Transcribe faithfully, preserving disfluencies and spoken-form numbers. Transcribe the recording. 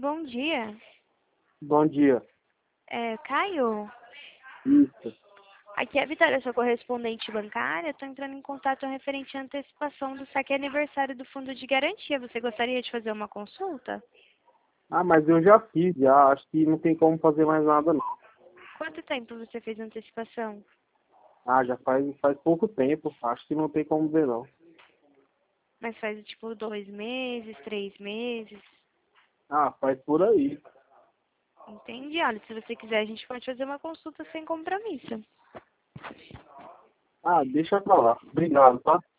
bom dia. Bom dia. É, Caio? Isso. Aqui é a Vitória, sua correspondente bancária. Estou entrando em contato referente à antecipação do saque aniversário do Fundo de Garantia. Você gostaria de fazer uma consulta? Ah, mas eu já fiz, já. Acho que não tem como fazer mais nada, não. Quanto tempo você fez a antecipação? Ah, já faz, faz pouco tempo. Acho que não tem como ver, não. Mas faz tipo dois meses, três meses? Ah, faz por aí. Entendi. Olha, se você quiser, a gente pode fazer uma consulta sem compromisso. Ah, deixa pra lá. Obrigado, tá?